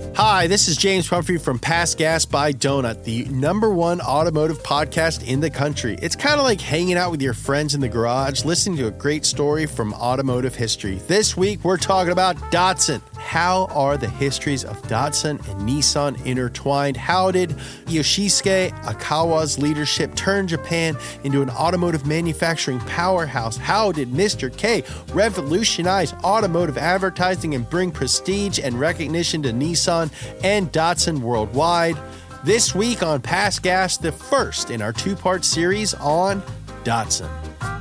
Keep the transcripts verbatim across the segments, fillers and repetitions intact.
Hi, this is James Pumphrey from Pass Gas by Donut, the number one automotive podcast in the country. It's kind of like hanging out with your friends in the garage, listening to a great story from automotive history. This week, we're talking about Datsun. How are the histories of Datsun and Nissan intertwined? How did Yoshisuke Akawa's leadership turn Japan into an automotive manufacturing powerhouse? How did Mister K revolutionize automotive advertising and bring prestige and recognition to Nissan and Datsun worldwide? This week on Pass Gas, the first in our two-part series on Datsun.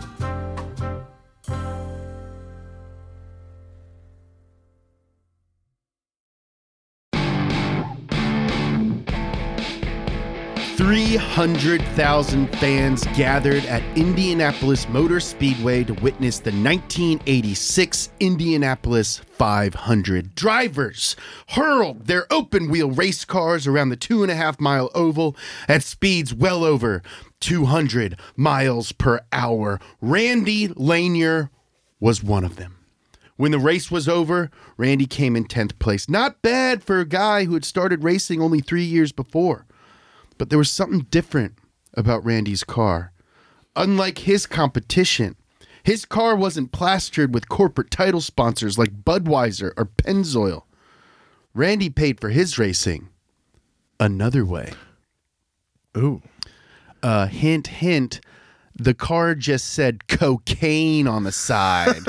three hundred thousand fans gathered at Indianapolis Motor Speedway to witness the nineteen eighty-six Indianapolis five hundred. Drivers hurled their open-wheel race cars around the two and a half mile oval at speeds well over two hundred miles per hour. Randy Lanier was one of them. When the race was over, Randy came in tenth place. Not bad for a guy who had started racing only three years before. But there was something different about Randy's car. Unlike his competition, his car wasn't plastered with corporate title sponsors like Budweiser or Pennzoil. Randy paid for his racing another way. Ooh. Uh, hint, hint, the car just said cocaine on the side.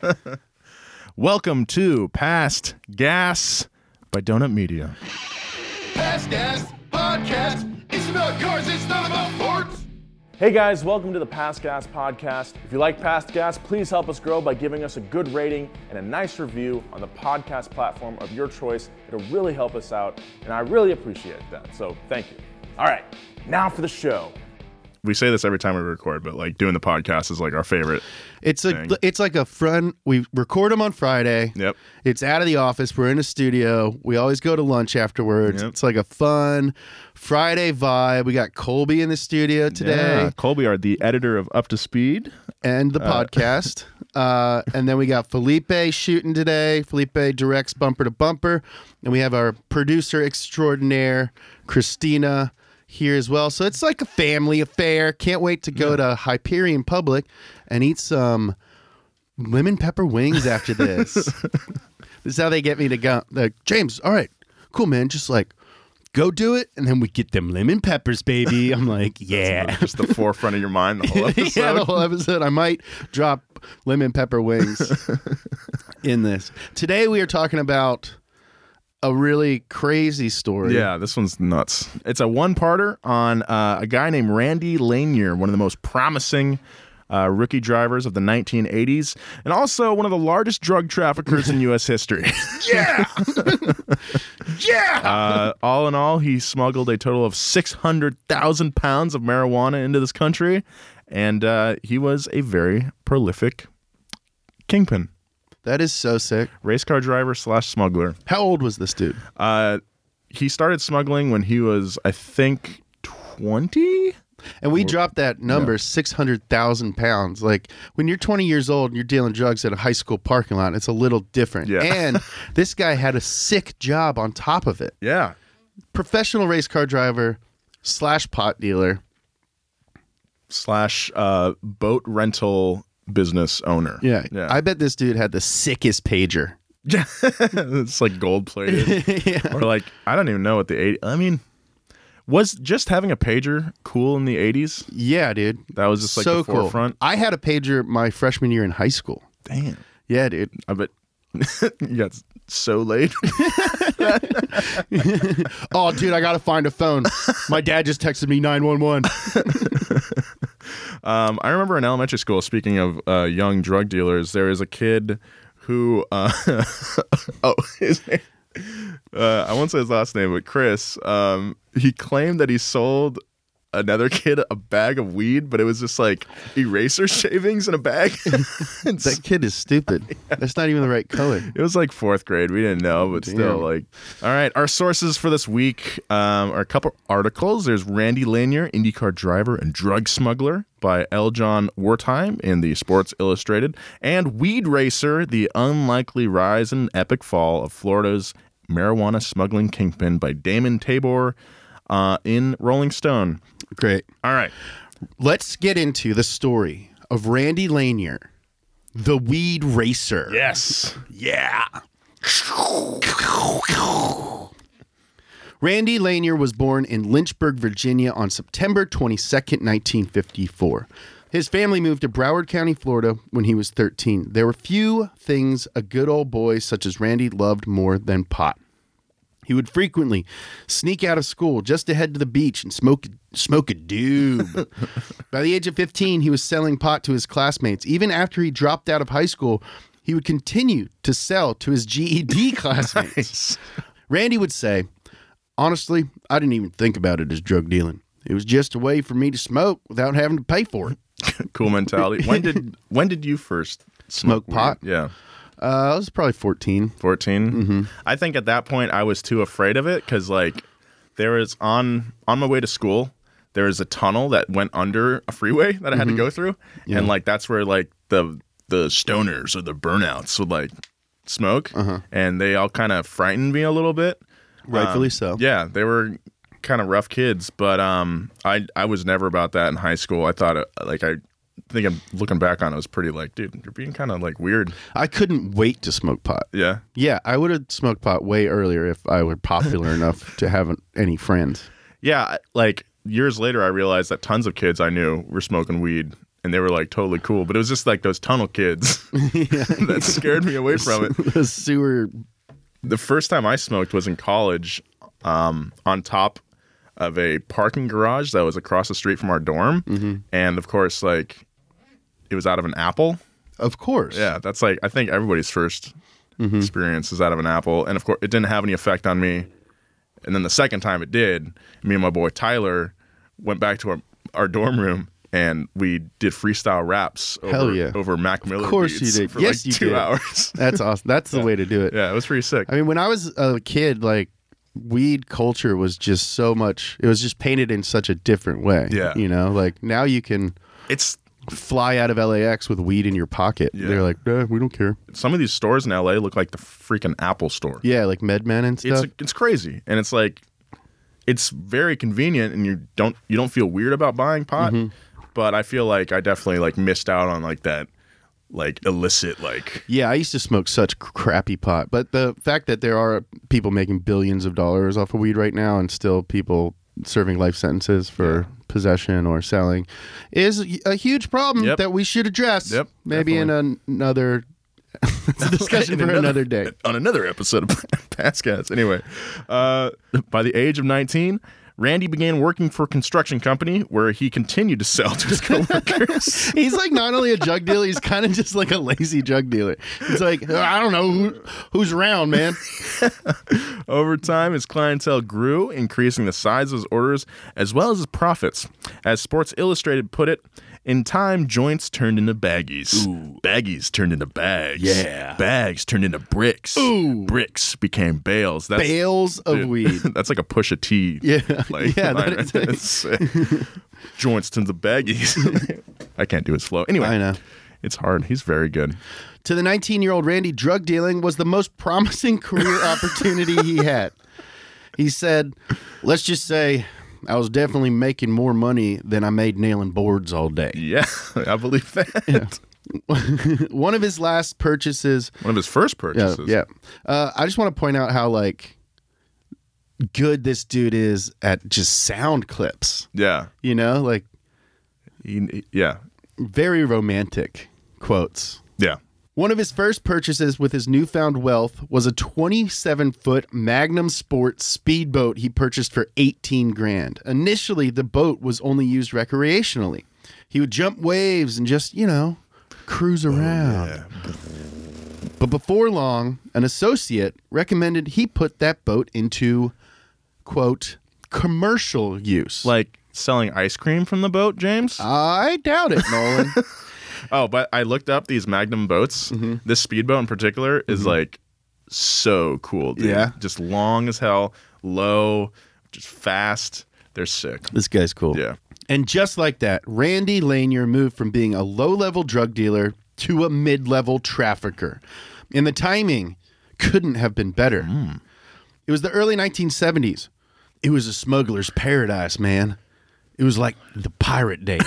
Welcome to Past Gas by Donut Media. Past Gas Podcast. It's about cars, it's not about sports. Hey guys, welcome to the Past Gas Podcast. If you like Past Gas, please help us grow by giving us a good rating and a nice review on the podcast platform of your choice. It'll really help us out, and I really appreciate that, so thank you. All right, now for the show. We say this every time we record, but like doing the podcast is like our favorite. It's a, thing. it's like a fun. We record them on Friday. Yep. It's out of the office. We're in a studio. We always go to lunch afterwards. Yep. It's like a fun Friday vibe. We got Colby in the studio today. Yeah. Colby, are the editor of Up to Speed and the Uh. podcast. Uh, and then we got Felipe shooting today. Felipe directs Bumper to Bumper. And we have our producer extraordinaire, Christina, here as well. So it's like a family affair. Can't wait to go to Hyperion Public and eat some lemon pepper wings after this. This is how they get me to go. Like, James, all right, cool, man. Just like, go do it. And then we get them lemon peppers, baby. I'm like, yeah. Just the forefront of your mind the whole episode. Yeah, the whole episode. I might drop lemon pepper wings in this. Today we are talking about a really crazy story. Yeah, this one's nuts. It's a one-parter on uh, a guy named Randy Lanier, one of the most promising uh, rookie drivers of the nineteen eighties, and also one of the largest drug traffickers in U S history. Yeah! Yeah! Uh, all in all, he smuggled a total of six hundred thousand pounds of marijuana into this country, and uh, he was a very prolific kingpin. That is so sick. Race car driver slash smuggler. How old was this dude? Uh, he started smuggling when he was, I think, twenty? And we dropped that number, Yeah. six hundred thousand pounds. Like, when you're twenty years old and you're dealing drugs at a high school parking lot, it's a little different. Yeah. And this guy had a sick job on top of it. Yeah. Professional race car driver slash pot dealer. Slash uh, boat rental business owner. Yeah. Yeah. I bet this dude had the sickest pager. It's like gold plated. Yeah. Or like, I don't even know what the eighties, I mean, was just having a pager cool in the eighties? Yeah, dude. That was just like so the forefront. Cool. I had a pager my freshman year in high school. Damn. Yeah, dude. I bet you got so late. Oh, dude, I got to find a phone. My dad just texted me nine one one. Um, I remember in elementary school, speaking of uh, young drug dealers, there was a kid who, uh, oh, his name, uh, I won't say his last name, but Chris, um, he claimed that he sold another kid a bag of weed, but it was just like eraser shavings in a bag. That kid is stupid. Yeah. That's not even the right color. It was like fourth grade. We didn't know, but Damn. still, like, all right. Our sources for this week um, are a couple articles. There's Randy Lanier, IndyCar driver and drug smuggler, by L. John Wertheim in the Sports Illustrated, and Weed Racer, the unlikely rise and epic fall of Florida's marijuana smuggling kingpin by Damon Tabor uh, in Rolling Stone. Great. All right. Let's get into the story of Randy Lanier, the weed racer. Yes. Yeah. Randy Lanier was born in Lynchburg, Virginia on September twenty-second, nineteen fifty-four. His family moved to Broward County, Florida when he was thirteen. There were few things a good old boy such as Randy loved more than pot. He would frequently sneak out of school just to head to the beach and smoke smoke a doob. By the age of fifteen, he was selling pot to his classmates. Even after he dropped out of high school, he would continue to sell to his G E D classmates. Nice. Randy would say, honestly, I didn't even think about it as drug dealing. It was just a way for me to smoke without having to pay for it. Cool mentality. When did when did you first smoke, Smoke pot? weed? Yeah. Uh, I was probably fourteen. fourteen Mm-hmm. I think at that point I was too afraid of it because like there was on on my way to school there was a tunnel that went under a freeway that I had Mm-hmm. to go through, Yeah. and like that's where like the the stoners or the burnouts would like smoke, Uh-huh. and they all kind of frightened me a little bit. Rightfully Um, so. Yeah, they were kind of rough kids, but um, I I was never about that in high school. I thought it, like I think I'm looking back on it, it was pretty like, dude, you're being kind of like weird. I couldn't wait to smoke pot. Yeah. Yeah, I would have smoked pot way earlier if I were popular enough to have any friends. Yeah, like years later, I realized that tons of kids I knew were smoking weed, and they were like totally cool. But it was just like those tunnel kids that scared me away from it. The sewer. The first time I smoked was in college, um, on top of a parking garage that was across the street from our dorm, Mm-hmm. and of course, like it was out of an apple. Of course. Yeah, that's like I think everybody's first Mm-hmm. experience is out of an apple, and of course, it didn't have any effect on me. And then the second time it did, me and my boy Tyler went back to our, our dorm room and we did freestyle raps over, Hell yeah. over Mac Miller Of course you beats did. for Yes, like you two did. hours. That's awesome. That's the way to do it. Yeah, it was pretty sick. I mean, when I was a kid, like, weed culture was just so much, it was just painted in such a different way. Yeah. You know, like, now you can It's fly out of L A X with weed in your pocket. Yeah. They're like, eh, we don't care. some of these stores in L A look like the freaking Apple store. Yeah, like MedMen and stuff. It's it's crazy, and it's like it's very convenient, and you don't you don't feel weird about buying pot. Mm-hmm. But I feel like I definitely like missed out on like that like illicit like Yeah, I used to smoke such crappy pot, but the fact that there are people making billions of dollars off of weed right now and still people serving life sentences for possession or selling is a huge problem Yep. that we should address. Yep, Maybe in an- another it's a discussion In for another day. on another episode of Passcast. Anyway, uh, by the age of nineteen, Randy began working for a construction company where he continued to sell to his coworkers. He's like not only a drug dealer, he's kind of just like a lazy drug dealer. He's like, I don't know who, who's around, man. Over time, his clientele grew, increasing the size of his orders as well as his profits. As Sports Illustrated put it, in time, joints turned into baggies. Ooh. Baggies turned into bags. Yeah. Bags turned into bricks. Ooh. Bricks became bales. That's, Bales of dude, weed. That's like a Pusha T. Yeah. Like, Yeah, line that right is- there. It's sick. Joints turned to baggies. I can't do his flow. Anyway, I know. it's hard. He's very good. To the nineteen-year-old Randy, drug dealing was the most promising career opportunity he had. He said, let's just say I was definitely making more money than I made nailing boards all day. Yeah, I believe that. One of his last purchases, One of his first yeah, purchases. yeah. Uh, I just want to point out how, like, good this dude is at just sound clips, Yeah. you know? Like, He, he- yeah. very romantic quotes. Yeah. One of his first purchases with his newfound wealth was a twenty-seven foot Magnum Sport speedboat he purchased for eighteen grand. Initially, the boat was only used recreationally. He would jump waves and just, you know, cruise around. Yeah. But before long, an associate recommended he put that boat into, quote, commercial use. Like selling ice cream from the boat, James? I doubt it, Nolan. Oh, but I looked up these Magnum boats. Mm-hmm. This speedboat in particular is like so cool, dude. Yeah? Just long as hell, low, just fast. They're sick. This guy's cool. Yeah. And just like that, Randy Lanier moved from being a low-level drug dealer to a mid-level trafficker. And the timing couldn't have been better. It was the early nineteen seventies. It was a smuggler's paradise, man. It was like the pirate days.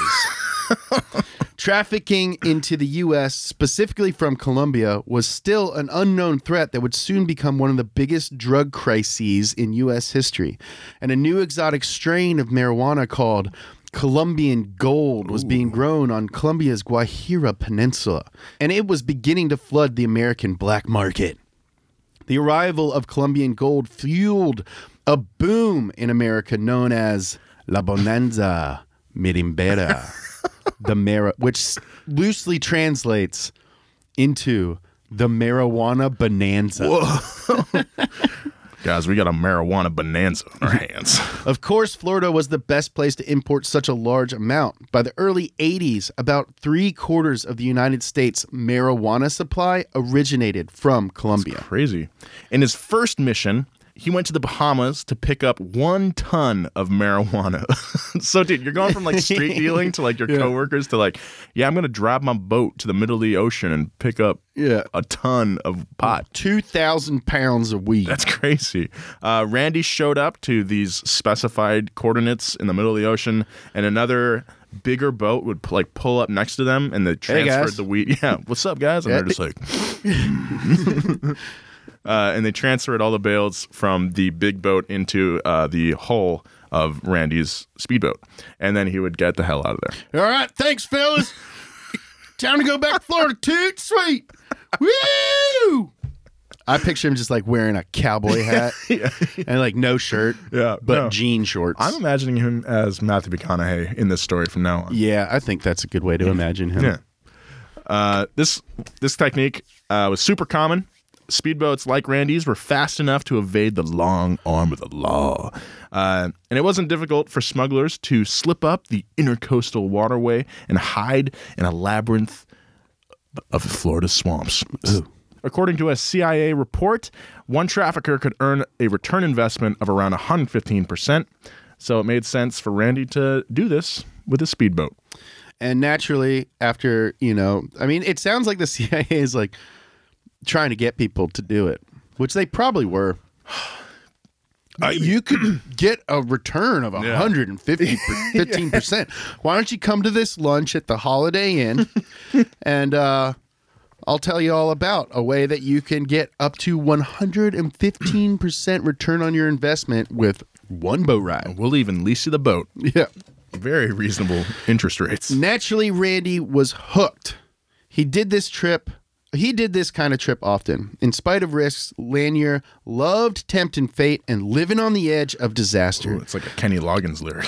Trafficking into the U S, specifically from Colombia, was still an unknown threat that would soon become one of the biggest drug crises in U S history. And a new exotic strain of marijuana called Colombian gold was Ooh. being grown on Colombia's Guajira Peninsula, and it was beginning to flood the American black market. The arrival of Colombian gold fueled a boom in America known as La Bonanza Mirimbera. The Mara, which loosely translates into the marijuana bonanza. Whoa. Guys, we got a marijuana bonanza on our hands. Of course, Florida was the best place to import such a large amount. By the early eighties, about three quarters of the United States marijuana supply originated from Colombia. That's crazy. In his first mission, he went to the Bahamas to pick up one ton of marijuana. So, dude, you're going from like street dealing to like your yeah. coworkers to like, yeah, I'm going to drive my boat to the middle of the ocean and pick up yeah. a ton of pot. two thousand pounds of weed. That's crazy. Uh, Randy showed up to these specified coordinates in the middle of the ocean, and another bigger boat would like pull up next to them, and they transferred hey the weed. Yeah, what's up, guys? And yeah. they're just like... Uh, and they transferred all the bales from the big boat into uh, the hull of Randy's speedboat. And then he would get the hell out of there. All right, thanks, fellas. Time to go back to Florida. Toot sweet. Woo! I picture him just like wearing a cowboy hat yeah. and like no shirt, yeah, but no. jean shorts. I'm imagining him as Matthew McConaughey in this story from now on. Yeah, I think that's a good way to imagine him. Yeah. Uh, this, this technique uh, was super common. Speedboats like Randy's were fast enough to evade the long arm of the law. Uh, and it wasn't difficult for smugglers to slip up the intercoastal waterway and hide in a labyrinth of Florida swamps. Ooh. According to a C I A report, one trafficker could earn a return investment of around one hundred fifteen percent. So it made sense for Randy to do this with a speedboat. And naturally, after, you know, I mean, it sounds like the C I A is like, trying to get people to do it, which they probably were. Uh, you could get a return of one hundred fifteen percent. Yeah. Why don't you come to this lunch at the Holiday Inn and uh, I'll tell you all about a way that you can get up to one hundred fifteen percent return on your investment with one boat ride. We'll even lease you the boat. Yeah. Very reasonable interest rates. Naturally, Randy was hooked. He did this trip He did this kind of trip often. In spite of risks, Lanier loved tempting fate and living on the edge of disaster. Ooh, it's like a Kenny Loggins lyric.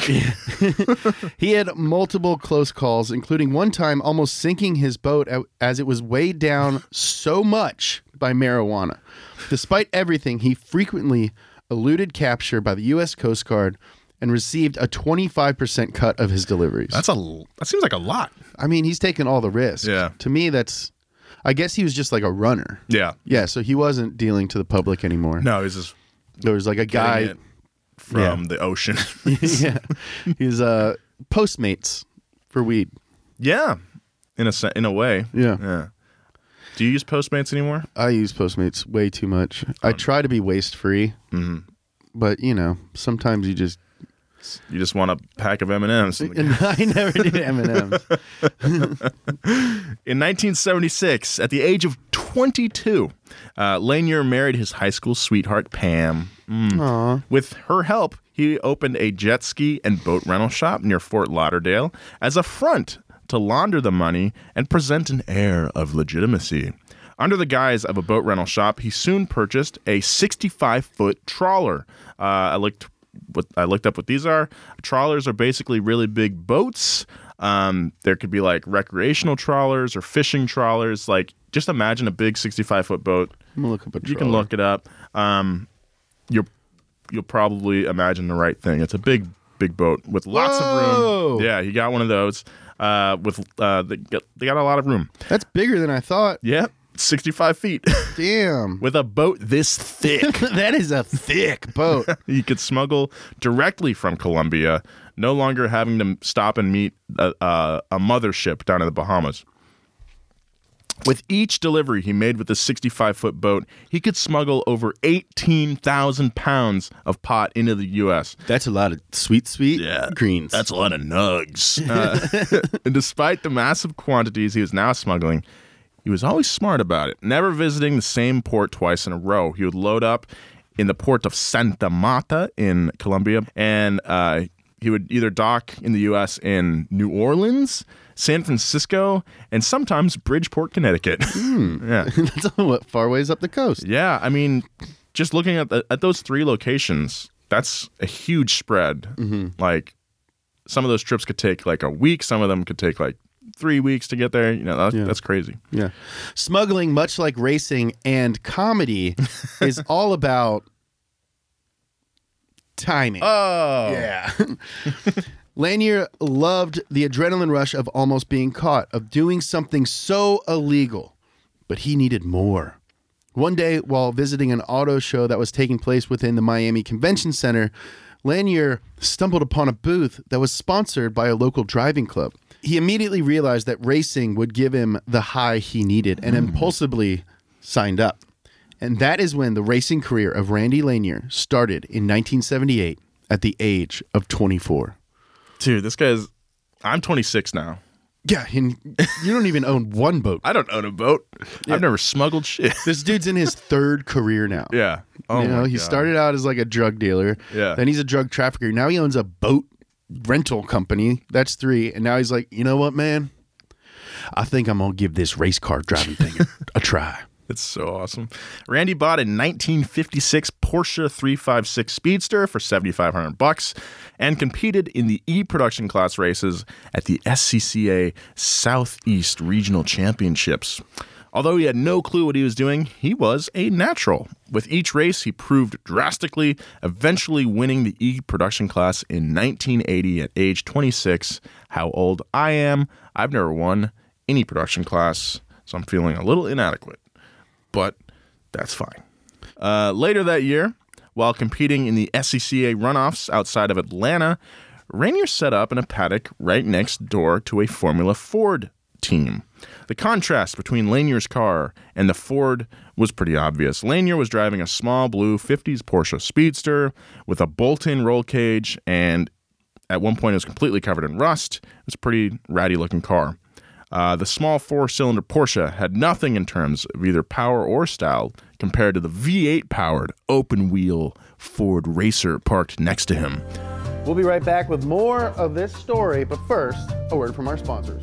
He had multiple close calls, including one time almost sinking his boat as it was weighed down so much by marijuana. Despite everything, he frequently eluded capture by the U S Coast Guard and received a twenty-five percent cut of his deliveries. That's a, that seems like a lot. I mean, he's taken all the risks. Yeah. To me, that's... I guess he was just like a runner. Yeah. Yeah, so he wasn't dealing to the public anymore. No, he's just... There was like a guy... from yeah. the ocean. Yeah. He's uh, Postmates for weed. Yeah. In a, in a way. Yeah. Yeah. Do you use Postmates anymore? I use Postmates way too much. Um, I try to be waste-free. Mm-hmm. But, you know, sometimes you just... You just want a pack of M and M's. I never did M and M's. In nineteen seventy-six, at the age of twenty-two, uh, Lanier married his high school sweetheart, Pam. Mm. With her help, he opened a jet ski and boat rental shop near Fort Lauderdale as a front to launder the money and present an air of legitimacy. Under the guise of a boat rental shop, he soon purchased a sixty-five foot trawler. Uh, I looked... What I looked up what these are. Trawlers are basically really big boats. Um, there could be like recreational trawlers or fishing trawlers. Like, just imagine a big sixty-five foot boat. I'm gonna look up a trawler. You can look it up. Um, you'll you'll probably imagine the right thing. It's a big big boat with lots Whoa. of room. Yeah, he got one of those. Uh, with uh, they got, they got a lot of room. That's bigger than I thought. Yeah. sixty-five feet. Damn. With a boat this thick. That is a thick boat. You could smuggle directly from Colombia, no longer having to stop and meet a, a, a mothership down in the Bahamas. With each delivery he made with the sixty-five foot boat, he could smuggle over eighteen thousand pounds of pot into the U S. That's a lot of sweet, sweet greens. That's a lot of nugs. Uh, and despite the massive quantities he was now smuggling, he was always smart about it, never visiting the same port twice in a row. He would load up in the port of Santa Marta in Colombia, and uh, he would either dock in the U S in New Orleans, San Francisco, and sometimes Bridgeport, Connecticut. Mm. Yeah. That's what, far ways up the coast. Yeah, I mean, just looking at the, at those three locations, that's a huge spread. Mm-hmm. Like, some of those trips could take like a week. Some of them could take like three weeks to get there. You know, that's, yeah. that's crazy. Yeah. Smuggling, much like racing and comedy, is all about timing. Oh. Yeah. Lanier loved the adrenaline rush of almost being caught, of doing something so illegal, but he needed more. One day, while visiting an auto show that was taking place within the Miami Convention Center, Lanier stumbled upon a booth that was sponsored by a local driving club. He immediately realized that racing would give him the high he needed and impulsively signed up. And that is when the racing career of Randy Lanier started in nineteen seventy-eight at the age of twenty-four. Dude, this guy's... I'm twenty-six now. Yeah, and you don't even own one boat. I don't own a boat. Yeah. I've never smuggled shit. This dude's in his third career now. Yeah. Oh you know, my he God. started out as like a drug dealer. Yeah. Then he's a drug trafficker. Now he owns a boat rental company. That's three. And now he's like, you know what, man? I think I'm going to give this race car driving thing a, a try. It's so awesome. Randy bought a nineteen fifty-six Porsche three fifty-six Speedster for seventy-five hundred bucks and competed in the E-Production class races at the S C C A Southeast Regional Championships. Although he had no clue what he was doing, he was a natural. With each race, he proved drastically, eventually winning the E-Production class in nineteen eighty at age twenty-six. How old I am, I've never won any production class, so I'm feeling a little inadequate. But that's fine. Uh, later that year, while competing in the S C C A runoffs outside of Atlanta, Rainier set up in a paddock right next door to a Formula Ford team. The contrast between Lanier's car and the Ford was pretty obvious. Lanier was driving a small blue fifties Porsche Speedster with a bolt-in roll cage, and at one point it was completely covered in rust. It was a pretty ratty-looking car. Uh, the small four-cylinder Porsche had nothing in terms of either power or style compared to the V eight-powered open-wheel Ford Racer parked next to him. We'll be right back with more of this story, but first, a word from our sponsors.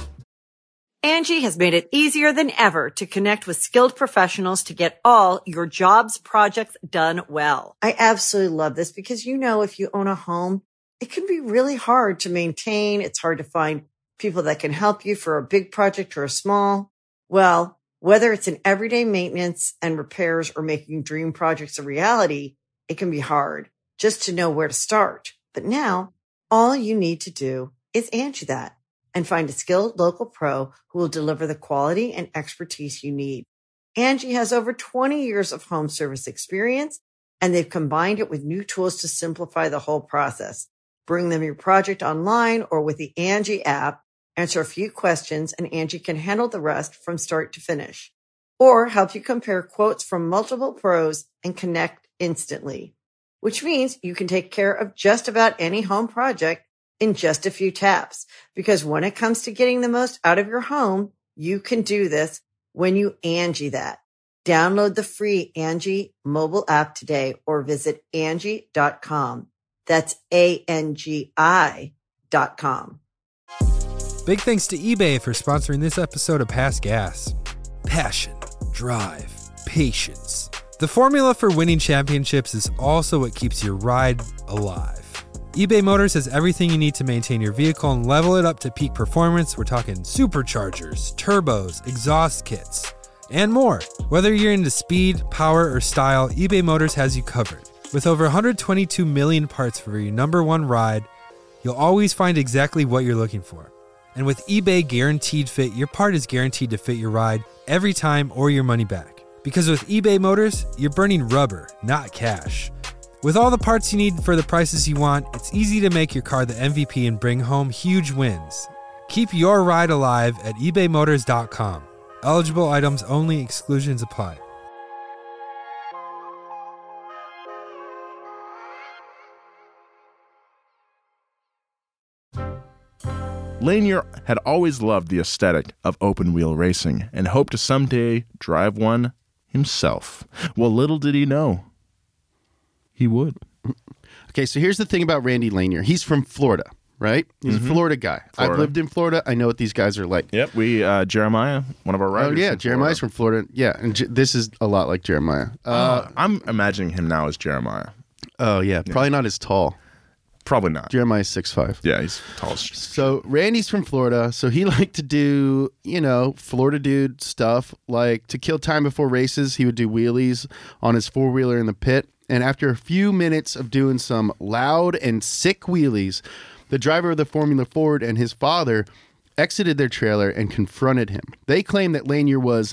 Angie has made it easier than ever to connect with skilled professionals to get all your jobs projects done well. I absolutely love this because, you know, if you own a home, it can be really hard to maintain. It's hard to find people that can help you for a big project or a small. Well, whether it's in everyday maintenance and repairs or making dream projects a reality, it can be hard just to know where to start. But now all you need to do is Angie that and find a skilled local pro who will deliver the quality and expertise you need. Angie has over twenty years of home service experience, and they've combined it with new tools to simplify the whole process. Bring them your project online or with the Angie app. Answer a few questions, and Angie can handle the rest from start to finish. Or help you compare quotes from multiple pros and connect instantly. Which means you can take care of just about any home project in just a few taps. Because when it comes to getting the most out of your home, you can do this when you Angie that. Download the free Angie mobile app today or visit Angie dot com. That's A N G I dot com. Big thanks to eBay for sponsoring this episode of Past Gas. Passion, drive, patience. The formula for winning championships is also what keeps your ride alive. eBay Motors has everything you need to maintain your vehicle and level it up to peak performance. We're talking superchargers, turbos, exhaust kits, and more. Whether you're into speed, power, or style, eBay Motors has you covered. With over one hundred twenty-two million parts for your number one ride, you'll always find exactly what you're looking for. And with eBay Guaranteed Fit, your part is guaranteed to fit your ride every time or your money back. Because with eBay Motors, you're burning rubber, not cash. With all the parts you need for the prices you want, it's easy to make your car the M V P and bring home huge wins. Keep your ride alive at ebay motors dot com. Eligible items only. Exclusions apply. Lanier had always loved the aesthetic of open-wheel racing and hoped to someday drive one himself. Well, little did he know, he would. Okay, so here's the thing about Randy Lanier. He's from Florida, right? He's mm-hmm. a Florida guy. Florida. I've lived in Florida. I know what these guys are like. Yep, we, uh, Jeremiah, one of our writers. Oh, yeah, from Jeremiah's Florida. from Florida. Yeah, and J- this is a lot like Jeremiah. Uh, Uh, I'm imagining him now as Jeremiah. oh, yeah, probably not as tall. Probably not. Jeremiah's six five. Yeah, he's tall as So Randy's from Florida, so he liked to do, you know, Florida dude stuff. Like to kill time before races, he would do wheelies on his four-wheeler in the pit. And after a few minutes of doing some loud and sick wheelies, the driver of the Formula Ford and his father exited their trailer and confronted him. They claimed that Lanier was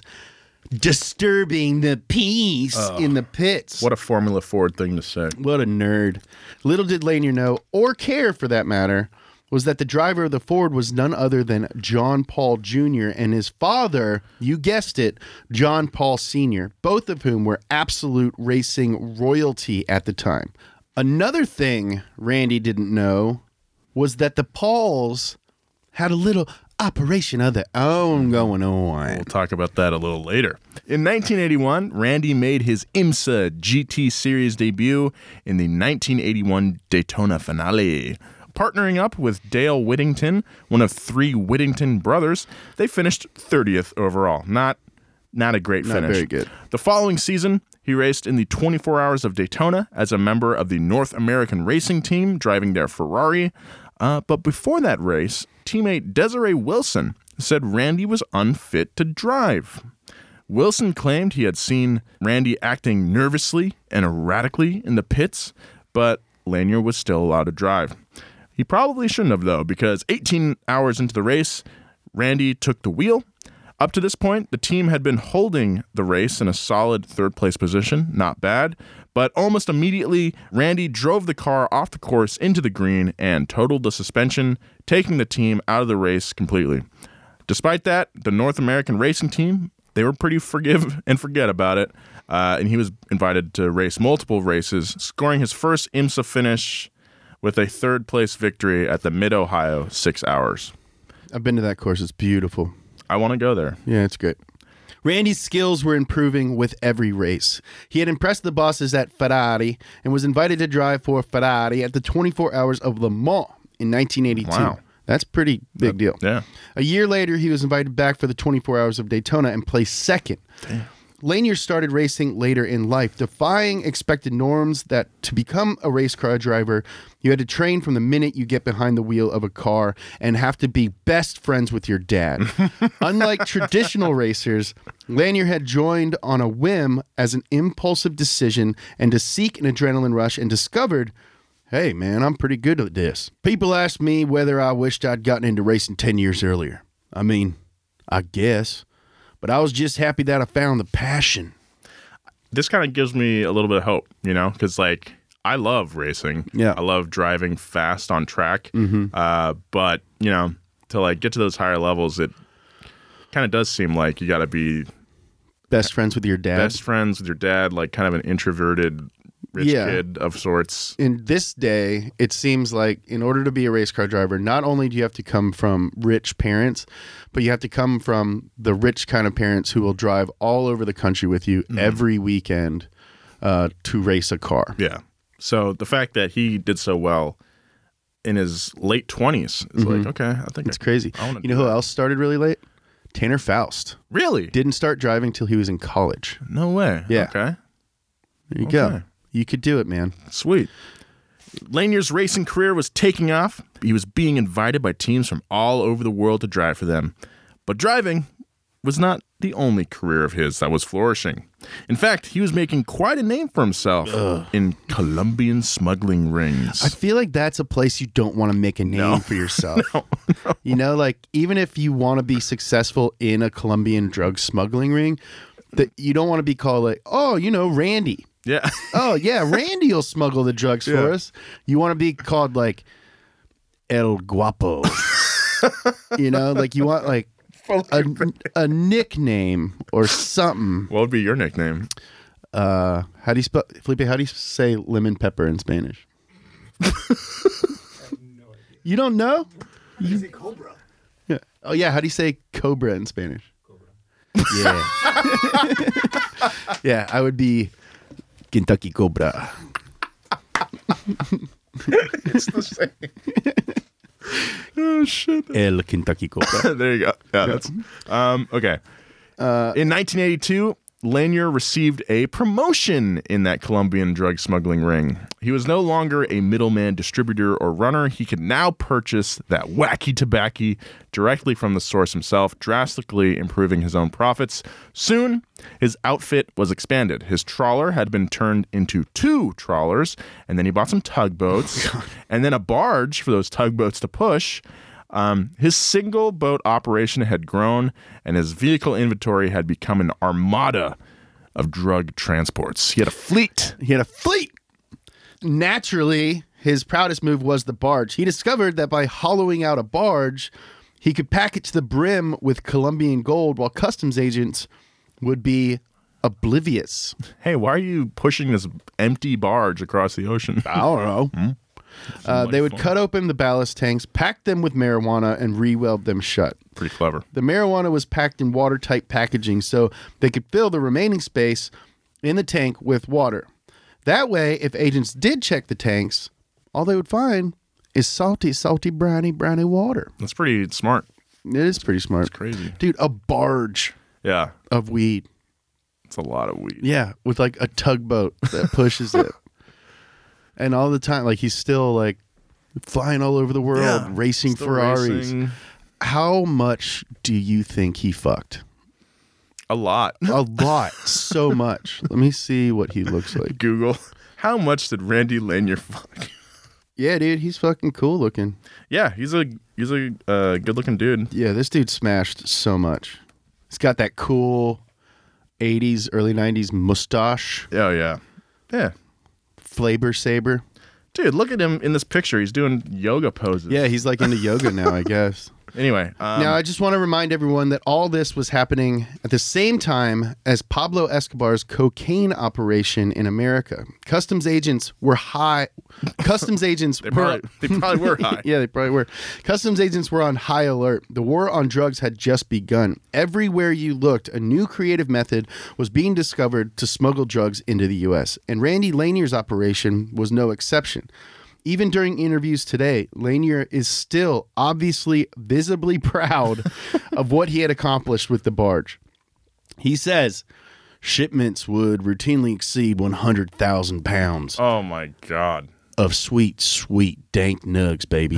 disturbing the peace Oh. in the pits. What a Formula Ford thing to say. What a nerd. Little did Lanier know, or care for that matter, was that the driver of the Ford was none other than John Paul Junior and his father, you guessed it, John Paul Senior, both of whom were absolute racing royalty at the time. Another thing Randy didn't know was that the Pauls had a little operation of their own going on. We'll talk about that a little later. In nineteen eighty-one, Randy made his IMSA G T Series debut in the nineteen eighty-one Daytona Finale. Partnering up with Dale Whittington, one of three Whittington brothers, they finished thirtieth overall. Not not a great Not finish. very good. The following season, he raced in the twenty-four Hours of Daytona as a member of the North American Racing Team, driving their Ferrari. Uh, but before that race, teammate Desiree Wilson said Randy was unfit to drive. Wilson claimed he had seen Randy acting nervously and erratically in the pits, but Lanier was still allowed to drive. He probably shouldn't have, though, because eighteen hours into the race, Randy took the wheel. Up to this point, the team had been holding the race in a solid third-place position, not bad, but almost immediately, Randy drove the car off the course into the green and totaled the suspension, taking the team out of the race completely. Despite that, the North American Racing Team, they were pretty forgive and forget about it, uh, and he was invited to race multiple races, scoring his first IMSA finish with a third-place victory at the Mid-Ohio Six Hours. I've been to that course. It's beautiful. I want to go there. Yeah, it's great. Randy's skills were improving with every race. He had impressed the bosses at Ferrari and was invited to drive for Ferrari at the twenty-four Hours of Le Mans in nineteen eighty-two. Wow. That's pretty big deal. Yeah. A year later, he was invited back for the twenty-four Hours of Daytona and placed second. Damn. Lanier started racing later in life, defying expected norms that to become a race car driver, you had to train from the minute you get behind the wheel of a car and have to be best friends with your dad. Unlike traditional racers, Lanier had joined on a whim as an impulsive decision and to seek an adrenaline rush and discovered, hey, man, I'm pretty good at this. People ask me whether I wished I'd gotten into racing ten years earlier. I mean, I guess. But I was just happy that I found the passion. This kind of gives me a little bit of hope, you know, because, like, I love racing. Yeah. I love driving fast on track. Mm-hmm. Uh, but, you know, to, like, get to those higher levels, it kind of does seem like you got to be Best friends with your dad. best friends with your dad, like, kind of an introverted rich Yeah. kid of sorts. In this day, it seems like in order to be a race car driver, not only do you have to come from rich parents, but you have to come from the rich kind of parents who will drive all over the country with you Mm-hmm. every weekend uh, to race a car. Yeah. So the fact that he did so well in his late twenties is like, okay, I think Mm-hmm. It's I, crazy. I wanna You do know who that. else started really late? Tanner Faust. Really? Didn't start driving till he was in college. No way. Yeah. Okay. There you go. Okay. You could do it, man. Sweet. Lanier's racing career was taking off. He was being invited by teams from all over the world to drive for them. But driving was not the only career of his that was flourishing. In fact, he was making quite a name for himself Ugh. in Colombian smuggling rings. I feel like that's a place you don't want to make a name No. for yourself. no, no. You know, like even if you want to be successful in a Colombian drug smuggling ring, that you don't want to be called like, oh, you know, Randy. Yeah. Oh, yeah, Randy will smuggle the drugs Yeah. for us. You want to be called like El Guapo. You know, like you want like a, a nickname or something. What would be your nickname? Uh, how do you spell, Felipe? How do you say lemon pepper in Spanish? You don't know? You say cobra. Yeah. Oh yeah. How do you say cobra in Spanish? Cobra. Yeah. Yeah. I would be Kentucky Cobra. It's the same. Oh shit! El Kentucky Cobra. There you go. Yeah, that's um, okay. Uh, in nineteen eighty-two, Lanier received a promotion in that Colombian drug smuggling ring. He was no longer a middleman distributor or runner. He could now purchase that wacky tobacco directly from the source himself, drastically improving his own profits. Soon, his outfit was expanded. His trawler had been turned into two trawlers, and then he bought some tugboats, oh, and then a barge for those tugboats to push. Um, his single boat operation had grown, and his vehicle inventory had become an armada of drug transports. He had a fleet. He had a fleet. Naturally, his proudest move was the barge. He discovered that by hollowing out a barge, he could package the brim with Colombian gold while customs agents would be oblivious. Hey, why are you pushing this empty barge across the ocean? I don't know. Hmm? Uh, they would fun. cut open the ballast tanks, pack them with marijuana, and re-weld them shut. Pretty clever. The marijuana was packed in watertight packaging so they could fill the remaining space in the tank with water. That way, if agents did check the tanks, all they would find is salty, salty, briny, briny water. That's pretty smart. It is pretty smart. It's crazy. Dude, a barge yeah. of weed. It's a lot of weed. Yeah, with like a tugboat that pushes it. And all the time, like he's still like flying all over the world, yeah, racing Ferraris. Racing. How much do you think he fucked? A lot. A lot. So much. Let me see what he looks like. Google. How much did Randy Lanier fuck? Yeah, dude, he's fucking cool looking. Yeah, he's a he's a uh, good looking dude. Yeah, this dude smashed so much. He's got that cool eighties, early nineties mustache. Oh yeah, yeah. Flavor Saber. Dude, look at him in this picture. He's doing yoga poses. Yeah, he's like into yoga now, I guess. Anyway. Um, now, I just want to remind everyone that all this was happening at the same time as Pablo Escobar's cocaine operation in America. Customs agents were high. Customs agents they, were. Probably, they probably were high. Yeah, they probably were. Customs agents were on high alert. The war on drugs had just begun. Everywhere you looked, a new creative method was being discovered to smuggle drugs into the U S, and Randy Lanier's operation was no exception. Even during interviews today, Lanier is still obviously visibly proud of what he had accomplished with the barge. He says shipments would routinely exceed one hundred thousand pounds. Oh, my God. Of sweet, sweet, dank nugs, baby.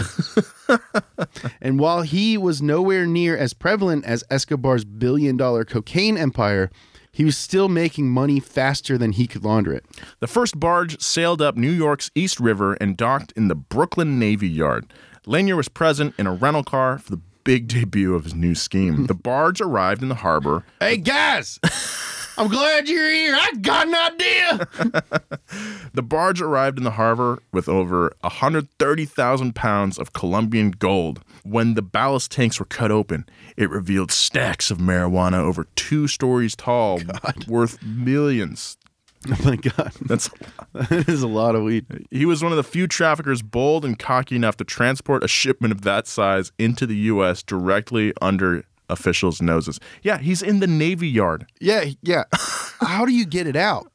And while he was nowhere near as prevalent as Escobar's billion-dollar cocaine empire, he was still making money faster than he could launder it. The first barge sailed up New York's East River and docked in the Brooklyn Navy Yard. Lanier was present in a rental car for the big debut of his new scheme. The barge arrived in the harbor. Hey, guys! I'm glad you're here. I got an idea! The barge arrived in the harbor with over one hundred thirty thousand pounds of Colombian gold. When the ballast tanks were cut open, it revealed stacks of marijuana over two stories tall, God. Worth millions. Oh my God. That's that is a lot of weed. He was one of the few traffickers bold and cocky enough to transport a shipment of that size into the U S directly under officials' noses. Yeah, he's in the Navy Yard. Yeah, yeah. How do you get it out?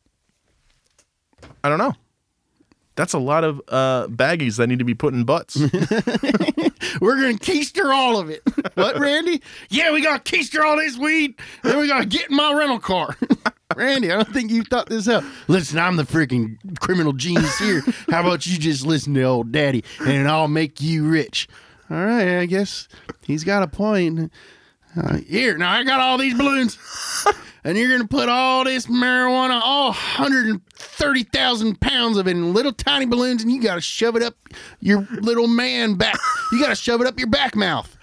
I don't know. That's a lot of uh, baggies that need to be put in butts. We're going to keister all of it. What, Randy? Yeah, we got to keister all this weed, then we got to get in my rental car. Randy, I don't think you thought this out. Listen, I'm the freaking criminal genius here. How about you just listen to old daddy, and I'll make you rich. All right, I guess he's got a point. Uh, here, now I got all these balloons. And you're going to put all this marijuana, all one hundred thirty thousand pounds of it in little tiny balloons, and you got to shove it up your little man back. You got to shove it up your back mouth.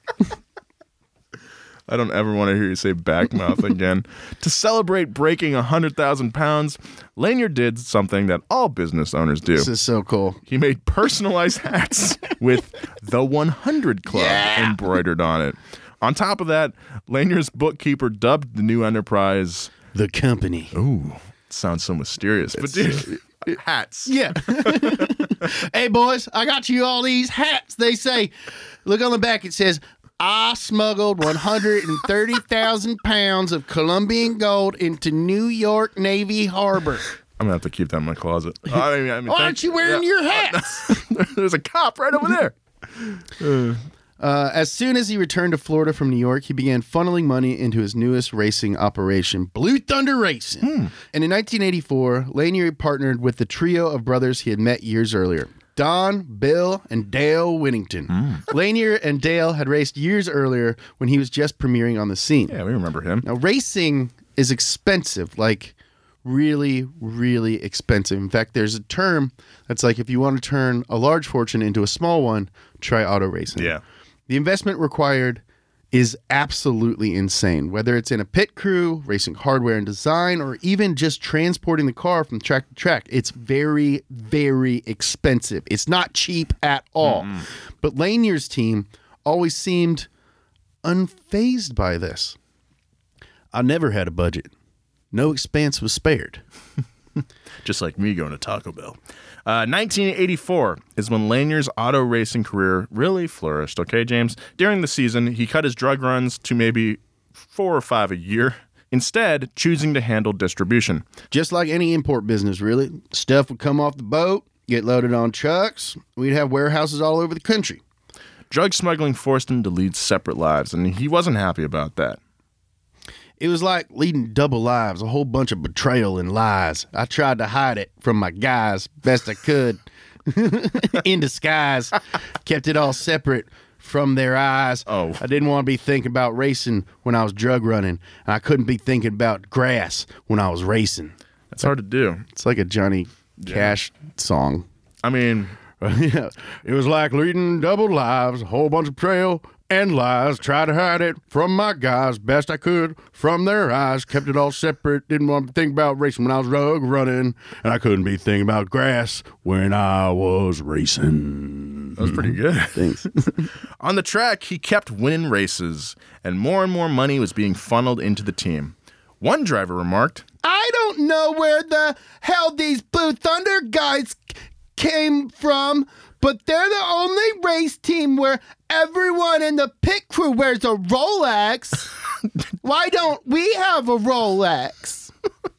I don't ever want to hear you say back mouth again. To celebrate breaking one hundred thousand pounds, Lanier did something that all business owners do. This is so cool. He made personalized hats with the one hundred Club yeah! embroidered on it. On top of that, Lanier's bookkeeper dubbed the new enterprise. The company. Ooh, sounds so mysterious. But dude, hats. Yeah. Hey, boys, I got you all these hats. They say, look on the back, it says, I smuggled one hundred thirty thousand pounds of Colombian gold into New York Navy Harbor. I'm going to have to keep that in my closet. I mean, I mean, Why thank- aren't you wearing yeah. your hats? There's a cop right over there. Uh, as soon as he returned to Florida from New York, he began funneling money into his newest racing operation, Blue Thunder Racing. Hmm. And in nineteen eighty-four, Lanier partnered with the trio of brothers he had met years earlier, Don, Bill, and Dale Whittington. Mm. Lanier and Dale had raced years earlier when he was just premiering on the scene. Yeah, we remember him. Now, racing is expensive, like really, really expensive. In fact, there's a term that's like if you want to turn a large fortune into a small one, try auto racing. Yeah. The investment required is absolutely insane, whether it's in a pit crew, racing hardware and design, or even just transporting the car from track to track. It's very, very expensive. It's not cheap at all. Mm-hmm. But Lanier's team always seemed unfazed by this. I never had a budget. No expense was spared. Just like me going to Taco Bell. Uh, nineteen eighty-four is when Lanier's auto racing career really flourished, okay, James? During the season, he cut his drug runs to maybe four or five a year, instead choosing to handle distribution. Just like any import business, really. Stuff would come off the boat, get loaded on trucks. We'd have warehouses all over the country. Drug smuggling forced him to lead separate lives, and he wasn't happy about that. It was like leading double lives, a whole bunch of betrayal and lies. I tried to hide it from my guys best I could. In disguise. Kept it all separate from their eyes. Oh. I didn't want to be thinking about racing when I was drug running. And I couldn't be thinking about grass when I was racing. That's hard to do. It's like a Johnny Cash yeah. song. I mean... yeah. It was like leading double lives, a whole bunch of betrayal and lies. Tried to hide it from my guys best I could from their eyes. Kept it all separate. Didn't want to think about racing when I was drug running. And I couldn't be thinking about grass when I was racing. That was pretty good. Thanks. On the track, he kept winning races, and more and more money was being funneled into the team. One driver remarked, I don't know where the hell these Blue Thunder guys came from, but they're the only race team where everyone in the pit crew wears a Rolex. Why don't we have a Rolex?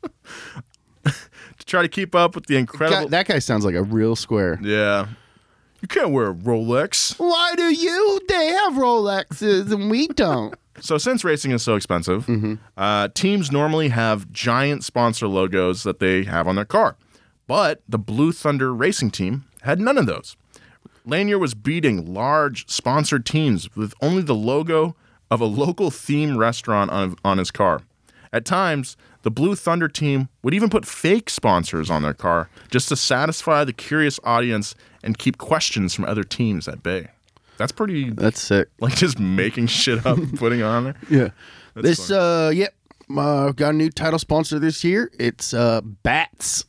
To try to keep up with the incredible... God, that guy sounds like a real square. Yeah. You can't wear a Rolex. Why do you? They have Rolexes and we don't. So since racing is so expensive, mm-hmm. uh, teams normally have giant sponsor logos that they have on their car. But the Blue Thunder racing team had none of those. Lanier was beating large sponsored teams with only the logo of a local theme restaurant on, on his car. At times, the Blue Thunder team would even put fake sponsors on their car just to satisfy the curious audience and keep questions from other teams at bay. That's pretty... That's sick. Like just making shit up and putting it on there. Yeah. That's this, funny. uh, yep. Uh, got a new title sponsor this year. It's uh, Bats.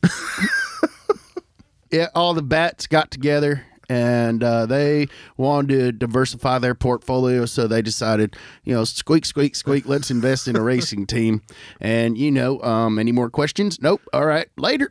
Yeah, all the Bats got together and uh, they wanted to diversify their portfolio, so they decided, you know, squeak, squeak, squeak, let's invest in a racing team. And, you know, um, any more questions? Nope. All right, later.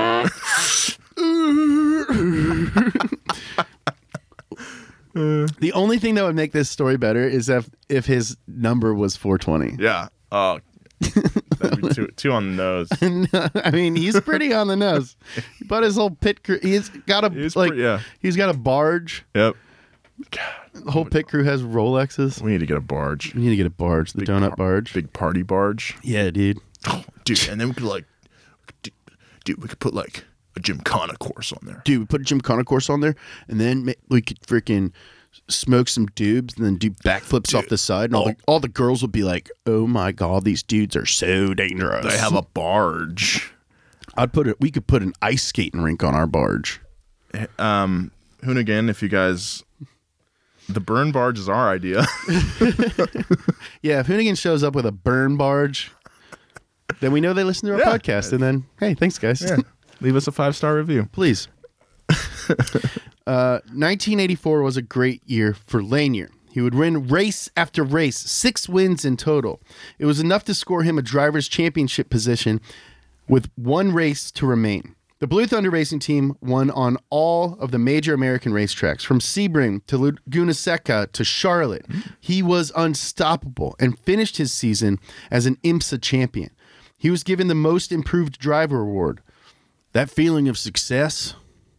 The only thing that would make this story better is if, if his number was four twenty. Yeah. Oh, that'd be too, too on the nose. No, I mean, he's pretty on the nose. But his whole pit crew, he's got a He's like, pre- yeah. he's got a barge. Yep. The whole pit crew has Rolexes. We need to get a barge. We need to get a barge, the Big donut par- barge. Big party barge. Yeah, dude. Oh, dude, and then we could like, dude, we could put like a Gymkhana course on there. Dude, we put a Gymkhana course on there, and then ma- we could freaking smoke some dubs and then do backflips Dude. off the side, and all, Oh. the, all the girls would be like, oh my God, these dudes are so dangerous. They have a barge. I'd put it, we could put an ice skating rink on our barge. Um, Hoonigan, if you guys, the burn barge is our idea. Yeah, if Hoonigan shows up with a burn barge, then we know they listen to our Yeah. podcast, and then, hey, thanks, guys. Yeah. Leave us a five-star review. Please. uh, nineteen eighty-four was a great year for Lanier. He would win race after race, six wins in total. It was enough to score him a driver's championship position with one race to remain. The Blue Thunder Racing Team won on all of the major American racetracks, from Sebring to Laguna Seca to Charlotte. He was unstoppable and finished his season as an IMSA champion. He was given the Most Improved Driver award. That feeling of success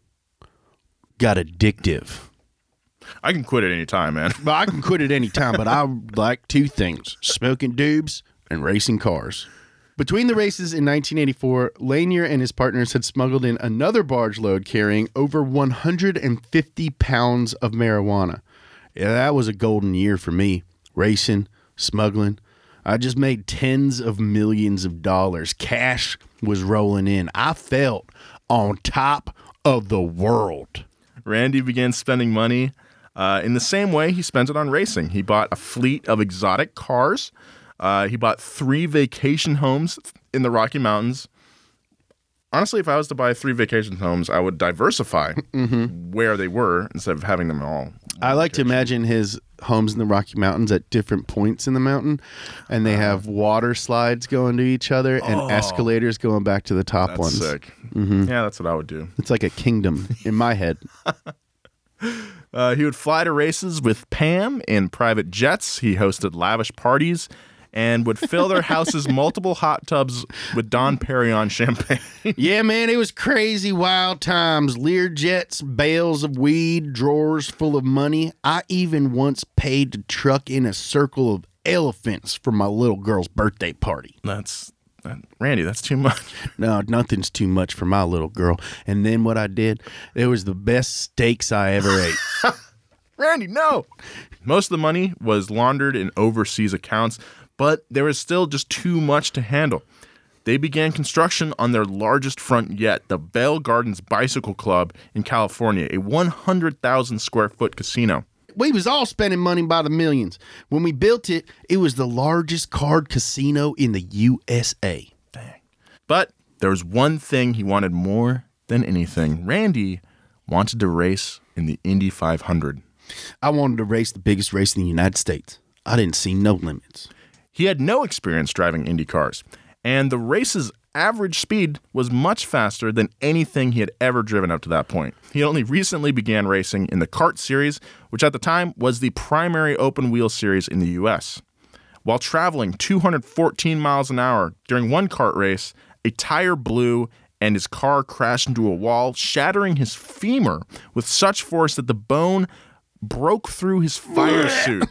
got addictive. I can quit at any time, man. Well, I can quit at any time, but I like two things, smoking doobs and racing cars. Between the races in nineteen eighty-four, Lanier and his partners had smuggled in another barge load carrying over one hundred fifty pounds of marijuana. Yeah, that was a golden year for me. Racing, smuggling. I just made tens of millions of dollars. Cash was rolling in. I felt on top of the world. Randy began spending money uh, in the same way he spent it on racing. He bought a fleet of exotic cars. Uh, he bought three vacation homes in the Rocky Mountains. Honestly, if I was to buy three vacation homes, I would diversify mm-hmm. where they were instead of having them all. I like to imagine his homes in the Rocky Mountains at different points in the mountain, and they have water slides going to each other and Oh. escalators going back to the top That's ones. sick. Mm-hmm. Yeah, that's what I would do. It's like a kingdom in my head. Uh, he would fly to races with Pam in private jets. He hosted lavish parties and would fill their house's multiple hot tubs with Dom Perignon champagne. Yeah, man, it was crazy wild times. Lear jets, bales of weed, drawers full of money. I even once paid to truck in a circle of elephants for my little girl's birthday party. That's that, Randy, that's too much. No, nothing's too much for my little girl. And then what I did, it was the best steaks I ever ate. Randy, no. Most of the money was laundered in overseas accounts, but there was still just too much to handle. They began construction on their largest front yet, the Vail Gardens Bicycle Club in California, a one hundred thousand square foot casino. We was all spending money by the millions. When we built it, it was the largest card casino in the U S A. Dang. But there was one thing he wanted more than anything. Randy wanted to race in the Indy five hundred. I wanted to race the biggest race in the United States. I didn't see no limits. He had no experience driving Indy cars, and the race's average speed was much faster than anything he had ever driven up to that point. He only recently began racing in the kart series, which at the time was the primary open-wheel series in the U S. While traveling two hundred fourteen miles an hour during one kart race, a tire blew and his car crashed into a wall, shattering his femur with such force that the bone broke through his fire suit.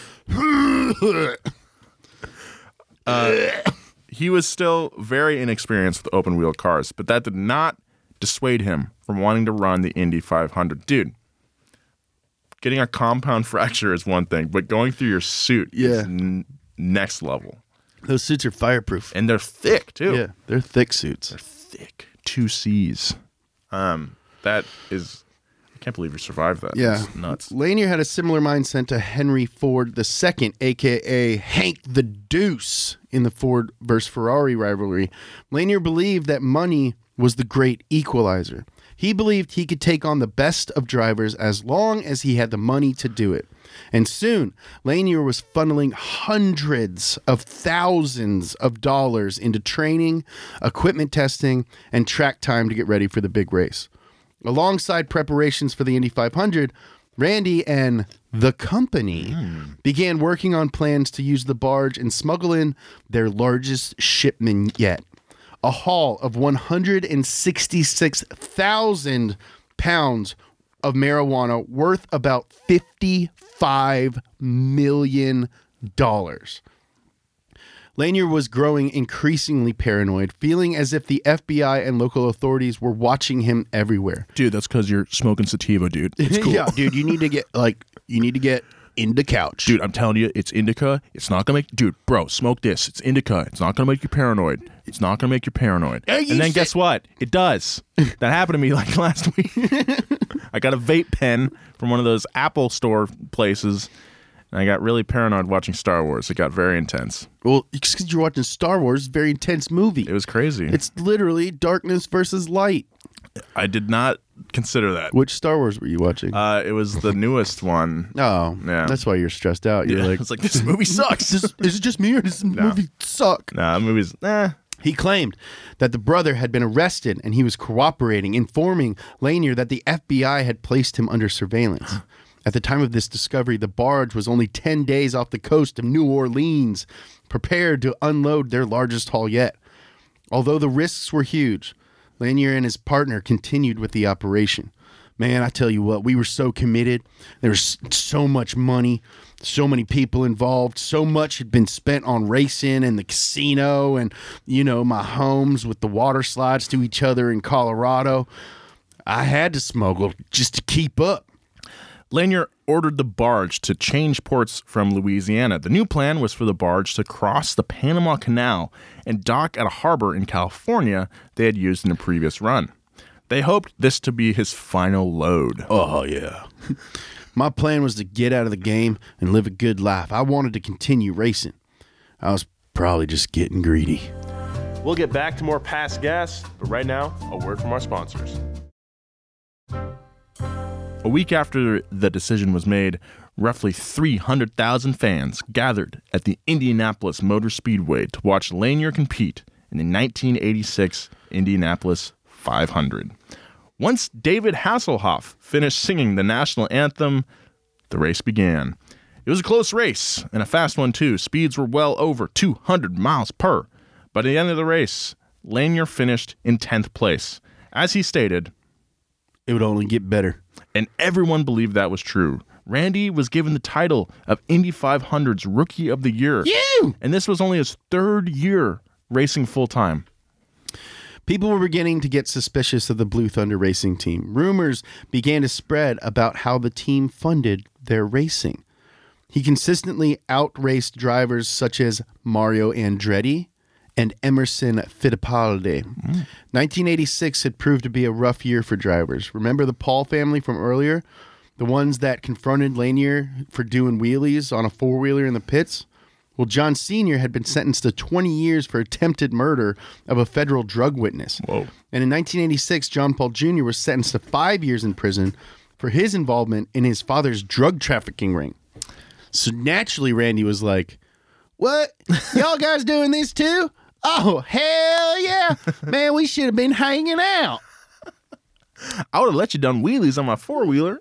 Uh, he was still very inexperienced with open-wheel cars, but that did not dissuade him from wanting to run the Indy five hundred. Dude, getting a compound fracture is one thing, but going through your suit Yeah. is n- next level. Those suits are fireproof. And they're thick, too. Yeah, they're thick suits. They're thick. Two C's. Um, that is... I can't believe you survived that. Yeah. That's nuts. Lanier had a similar mindset to Henry Ford the Second, a k a. Hank the Deuce, in the Ford versus Ferrari rivalry. Lanier believed that money was the great equalizer. He believed he could take on the best of drivers as long as he had the money to do it. And soon, Lanier was funneling hundreds of thousands of dollars into training, equipment testing, and track time to get ready for the big race. Alongside preparations for the Indy five hundred, Randy and the company mm. began working on plans to use the barge and smuggle in their largest shipment yet, a haul of one hundred sixty-six thousand pounds of marijuana worth about fifty-five million dollars. Lanier was growing increasingly paranoid, feeling as if the F B I and local authorities were watching him everywhere. Dude, that's because you're smoking sativa, dude. It's cool. Yeah, dude, you need to get, like, you need to get into couch. Dude, I'm telling you, it's indica. It's not going to make... Dude, bro, smoke this. It's indica. It's not going to make you paranoid. It's not going to make you paranoid. Hey, you and then said- guess what? It does. That happened to me, like, last week. I got a vape pen from one of those Apple store places, and I got really paranoid watching Star Wars. It got very intense. Well, because you're watching Star Wars, very intense movie. It was crazy. It's literally darkness versus light. I did not consider that. Which Star Wars were you watching? Uh, it was the newest one. oh, yeah. That's why you're stressed out. You're Yeah, like, it's like, this movie sucks. is, is it just me or does the movie suck? Nah, movies, eh. He claimed that the brother had been arrested and he was cooperating, informing Lanier that the F B I had placed him under surveillance. At the time of this discovery, the barge was only ten days off the coast of New Orleans, prepared to unload their largest haul yet. Although the risks were huge, Lanier and his partner continued with the operation. Man, I tell you what, we were so committed. There was so much money, so many people involved. So much had been spent on racing and the casino and, you know, my homes with the water slides to each other in Colorado. I had to smuggle just to keep up. Lanier ordered the barge to change ports from Louisiana. The new plan was for the barge to cross the Panama Canal and dock at a harbor in California they had used in a previous run. They hoped this to be his final load. Oh, yeah. My plan was to get out of the game and live a good life. I wanted to continue racing. I was probably just getting greedy. We'll get back to more Past Gas, but right now, a word from our sponsors. A week after the decision was made, roughly three hundred thousand fans gathered at the Indianapolis Motor Speedway to watch Lanier compete in the nineteen eighty-six Indianapolis five hundred. Once David Hasselhoff finished singing the national anthem, the race began. It was a close race, and a fast one too. Speeds were well over two hundred miles per. But at the end of the race, Lanier finished in tenth place. As he stated, It would only get better. and everyone believed that was true. Randy was given the title of Indy five hundred's Rookie of the Year. You! And this was only his third year racing full-time. People were beginning to get suspicious of the Blue Thunder racing team. Rumors began to spread about how the team funded their racing. He consistently outraced drivers such as Mario Andretti and Emerson Fittipaldi. Mm. nineteen eighty-six had proved to be a rough year for drivers. Remember the Paul family from earlier? The ones that confronted Lanier for doing wheelies on a four-wheeler in the pits? Well, John Senior had been sentenced to twenty years for attempted murder of a federal drug witness. Whoa. And in nineteen eighty-six, John Paul Junior was sentenced to five years in prison for his involvement in his father's drug trafficking ring. So naturally, Randy was like, what? Y'all guys doing this too? Oh, hell yeah. Man, we should have been hanging out. I would have let you done wheelies on my four-wheeler.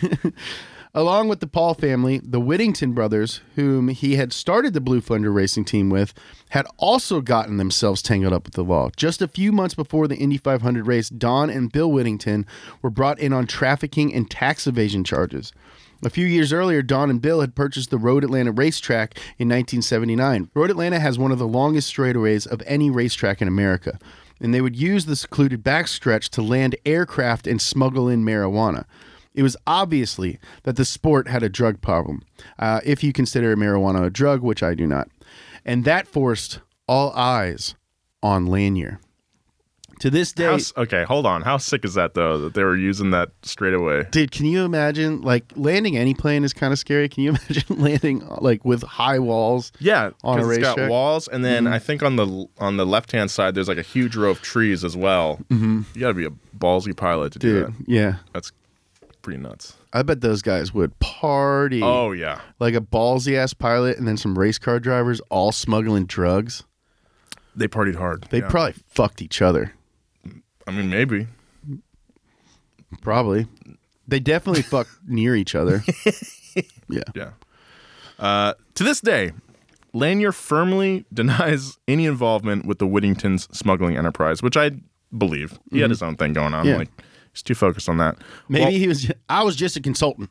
Along with the Paul family, the Whittington brothers, whom he had started the Blue Thunder racing team with, had also gotten themselves tangled up with the law. Just a few months before the Indy five hundred race, Don and Bill Whittington were brought in on trafficking and tax evasion charges. A few years earlier, Don and Bill had purchased the Road Atlanta racetrack in nineteen seventy-nine. Road Atlanta has one of the longest straightaways of any racetrack in America, and they would use the secluded backstretch to land aircraft and smuggle in marijuana. It was obviously that the sport had a drug problem, uh, if you consider marijuana a drug, which I do not. And that forced all eyes on Lanier. To this day... How, okay, hold on. How sick is that, though, that they were using that straight away? Dude, can you imagine, like, landing any plane is kind of scary. Can you imagine landing, like, with high walls Yeah, on a because it's racetrack? got walls, and then Mm-hmm. I think on the on the left-hand side, there's like a huge row of trees as well. Mm-hmm. You got to be a ballsy pilot to do Dude, that. yeah. That's pretty nuts. I bet those guys would party. Oh, yeah. Like a ballsy-ass pilot and then some race car drivers all smuggling drugs. They partied hard. They yeah. probably fucked each other. I mean, maybe. Probably. They definitely fucked near each other. Yeah. Yeah. Uh, to this day, Lanier firmly denies any involvement with the Whittington's smuggling enterprise, which I believe. He had his own thing going on. Yeah. Like, he's too focused on that. Maybe While- he was. Just, I was just a consultant.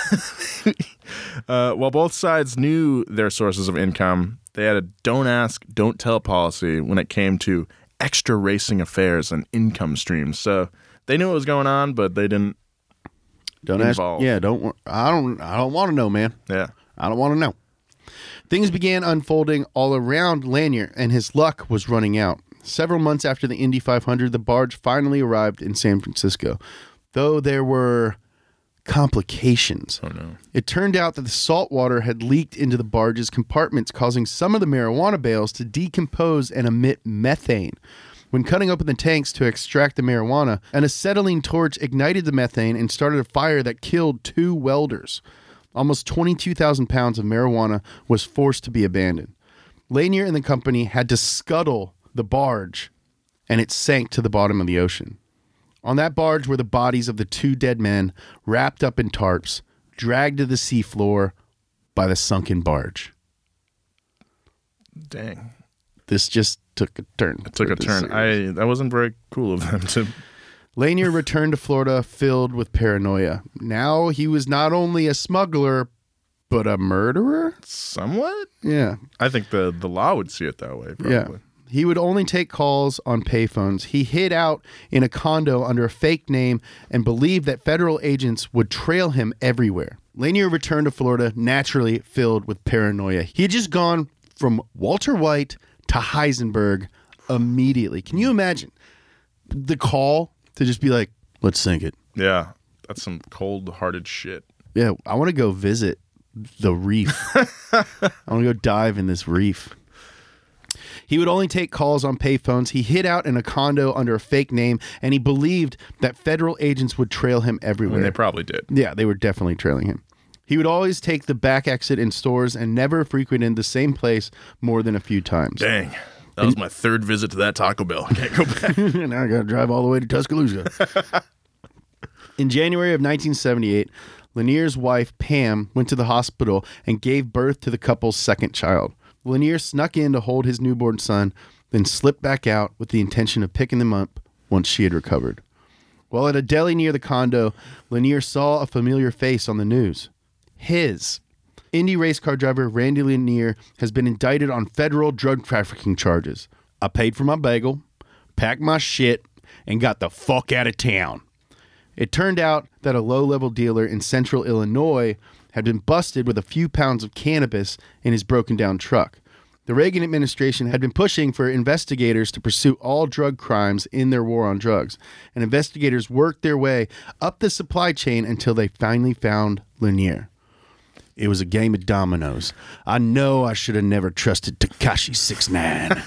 uh, while both sides knew their sources of income, they had a don't ask, don't tell policy when it came to extra racing affairs and income streams. So they knew what was going on, but they didn't. Don't Involved. ask. Yeah. Don't. wa- I don't. I don't want to know, man. Yeah. I don't want to know. Things began unfolding all around Lanier, and his luck was running out. Several months after the Indy five hundred, the barge finally arrived in San Francisco, though there were complications. Oh, no. It turned out that the salt water had leaked into the barge's compartments, causing some of the marijuana bales to decompose and emit methane. When cutting open the tanks to extract the marijuana, an acetylene torch ignited the methane and started a fire that killed two welders. Almost twenty-two thousand pounds of marijuana was forced to be abandoned. Lanier and the company had to scuttle the barge, and it sank to the bottom of the ocean. On that barge were the bodies of the two dead men, wrapped up in tarps, dragged to the seafloor by the sunken barge. Dang. This just took a turn. It took a turn. I that wasn't very cool of them to... Lanier returned to Florida filled with paranoia. Now he was not only a smuggler, but a murderer? Somewhat? Yeah. I think the, the law would see it that way, probably. Yeah. He would only take calls on payphones. He hid out in a condo under a fake name and believed that federal agents would trail him everywhere. Lanier returned to Florida naturally filled with paranoia. He had just gone from Walter White to Heisenberg immediately. Can you imagine the call to just be like, let's sink it? Yeah, that's some cold-hearted shit. Yeah, I want to go visit the reef. I want to go dive in this reef. He would only take calls on payphones. He hid out in a condo under a fake name, and he believed that federal agents would trail him everywhere. And they probably did. Yeah, they were definitely trailing him. He would always take the back exit in stores and never frequented the same place more than a few times. Dang. That was my third visit to that Taco Bell. I can't go back. Now I got to drive all the way to Tuscaloosa. In January of nineteen seventy-eight, Lanier's wife, Pam, went to the hospital and gave birth to the couple's second child. Lanier snuck in to hold his newborn son, then slipped back out with the intention of picking them up once she had recovered. While at a deli near the condo, Lanier saw a familiar face on the news. His. Indy race car driver Randy Lanier has been indicted on federal drug trafficking charges. I paid for my bagel, packed my shit, and got the fuck out of town. It turned out that a low-level dealer in central Illinois had been busted with a few pounds of cannabis in his broken-down truck. The Reagan administration had been pushing for investigators to pursue all drug crimes in their war on drugs, and investigators worked their way up the supply chain until they finally found Lanier. It was a game of dominoes. I know I should have never trusted Tekashi six nine.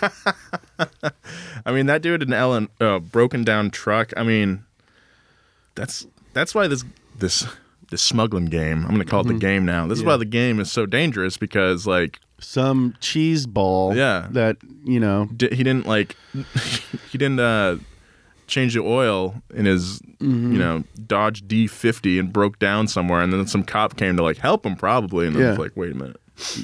I mean, that dude in Ellen, uh, broken down truck. I mean, that's that's why this this this smuggling game. I'm going to call it Mm-hmm. the game now. This Yeah. is why the game is so dangerous because, like, Some cheese ball Yeah. that, you know, di- he didn't like he didn't uh, change the oil in his Mm-hmm. you know Dodge D fifty and broke down somewhere, and then some cop came to like help him probably, and then Yeah. it's like, wait a minute,